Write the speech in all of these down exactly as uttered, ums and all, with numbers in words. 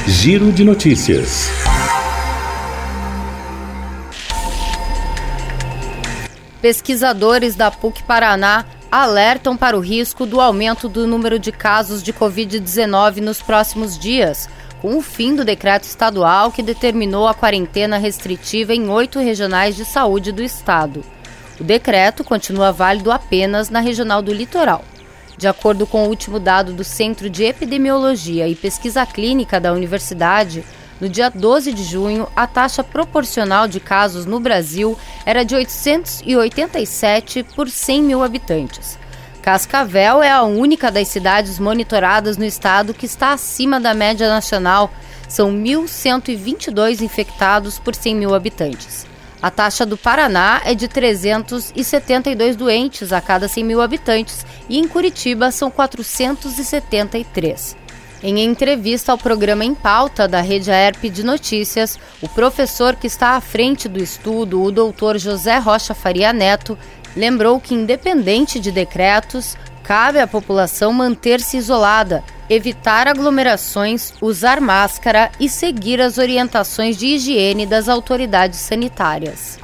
Giro de Notícias. Pesquisadores da P U C Paraná alertam para o risco do aumento do número de casos de covid dezenove nos próximos dias, com o fim do decreto estadual que determinou a quarentena restritiva em oito regionais de saúde do estado. O decreto continua válido apenas na regional do litoral. De acordo com o último dado do Centro de Epidemiologia e Pesquisa Clínica da Universidade, no dia doze de junho, a taxa proporcional de casos no Brasil era de oitocentos e oitenta e sete por cem mil habitantes. Cascavel é a única das cidades monitoradas no estado que está acima da média nacional. São mil cento e vinte e dois infectados por cem mil habitantes. A taxa do Paraná é de trezentos e setenta e dois doentes a cada cem mil habitantes e em Curitiba são quatrocentos e setenta e três. Em entrevista ao programa Em Pauta da Rede Aerp de Notícias, o professor que está à frente do estudo, o doutor José Rocha Faria Neto, lembrou que, independente de decretos, cabe à população manter-se isolada, evitar aglomerações, usar máscara e seguir as orientações de higiene das autoridades sanitárias.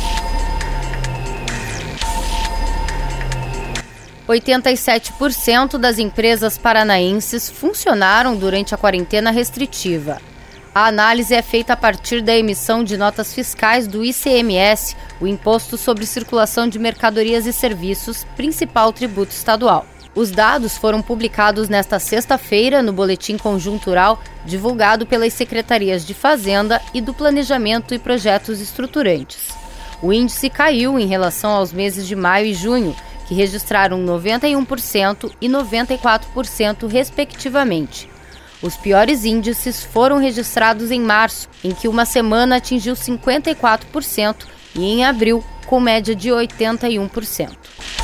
oitenta e sete por cento das empresas paranaenses funcionaram durante a quarentena restritiva. A análise é feita a partir da emissão de notas fiscais do I C M S, o Imposto sobre Circulação de Mercadorias e Serviços, principal tributo estadual. Os dados foram publicados nesta sexta-feira no Boletim Conjuntural, divulgado pelas Secretarias de Fazenda e do Planejamento e Projetos Estruturantes. O índice caiu em relação aos meses de maio e junho, que registraram noventa e um por cento e noventa e quatro por cento, respectivamente. Os piores índices foram registrados em março, em que uma semana atingiu cinquenta e quatro por cento, e em abril, com média de oitenta e um por cento.